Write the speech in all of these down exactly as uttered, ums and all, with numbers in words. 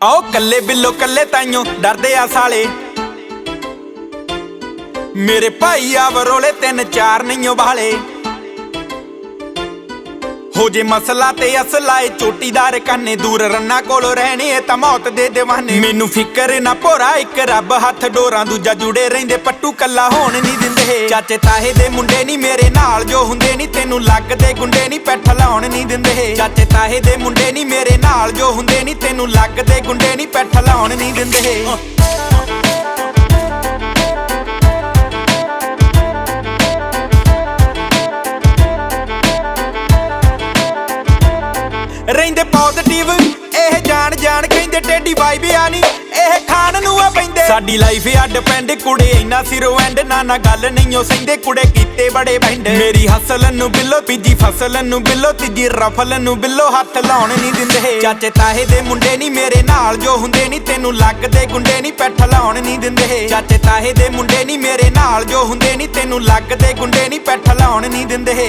आओ कल्ले बिल्लो कल्ले ताइयों डरदे आ साले। मेरे भाई आ बरोले तीन चार नहीं बाले। हो जे मसला ते असलाए चोटीदार काने दूर रन्ना कोलो रहने तां मौत दे दीवाने। मैनू फिकर ना भोरा एक रब हथ डोरां दूजा जुड़े रहिंदे पट्टू कल्ला होण नहीं दिंदे। चाचे ताहे दे मुंडे नी मेरे नाल जो हुंदे नी तैनू लगदे गुंडे नी पैठ लाउण नहीं दिंदे। चाचे ताहे दे मुंडे नी मेरे नाल जो हुंदे नी तैनू लगदे गुंडे नी पैठ लाउण नहीं दिंदे। रहिंदे पॉजिटिव एह जान जान कहिंदे टेढ़ी वाइब आ नी एह खान नूं आ पैंदे। साडी लाइफ आ डिपेंड कुड़े इन्ना सिरों एंड ना ना गल नहीं ओ सहिंदे कुड़े कीते बड़े बैंड। मेरी हसल नूं बिल्लो तीजी फसल नूं बिल्लो तीजी रफल नूं बिल्लो हथ लाउण नहीं दिंदे। चाचे ताहे दे मुंडे नी मेरे नाल जो हुंदे नी तैनू लगदे गुंडे नी पैठ लाउण नहीं दिंदे। चाचे ताहे दे मुंडे नी मेरे नाल जो हुंदे नी तैनू लगदे गुंडे नी पैठ लाउण नहीं दिंदे।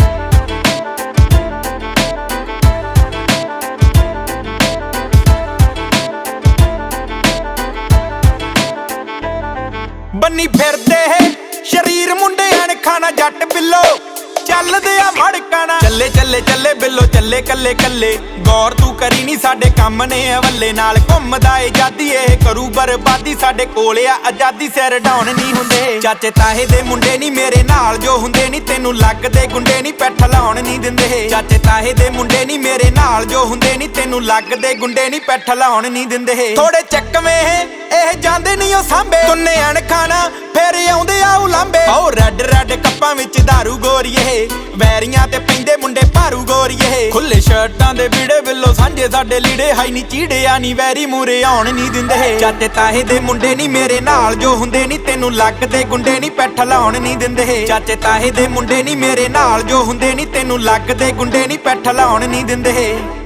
बनी फिरदे है शरीर मुंडे अणखा ना जट बिल्लो चलदे आ मड़काना। चले चले चले बिल्लो चले कल्ले कल्ले गौर तू करी नी साडे कम ने अवल्ले नाल घुमदा ए जादी एह करू बर्बादी। साडे कोले आ आजादी सिर डाउन नहीं हुंदे। चाचे ताहे दे मुंडे नी मेरे नाल जो हुंदे नी तैनू लगदे गुंडे नी पैठ लाउण नहीं दिंदे। चाचे ताहे दे मुंडे नी मेरे नाल जो हुंदे नी तैनू लगदे गुंडे नी पैठ लाउण नहीं दिंदे। थोड़े चकवे एह जांदे नहीं ओ सांबे तुन्ने अणखाना फिर आउंदे आ उलांबे। ओ रैड रैड कप्पां विच दारू गोरीए वैरियां ते पैंदे मुंडे भारू गोरीए। खुले शर्टां दे बीड़े बिल्लो सांझे साडे लीड़े हाई नी चीड़े आ नी वैरी मूरे आउण नहीं दिंदे। चाचे ताहे दे मुंडे नी मेरे नाल जो हुंदे नी तैनू लगदे गुंडे नी पैठ लाउण नहीं दिंदे। चाचे ताहे दे मुंडे नी मेरे नाल जो हुंदे नी तैनू लगदे गुंडे नी पैठ लाउण नहीं दिंदे।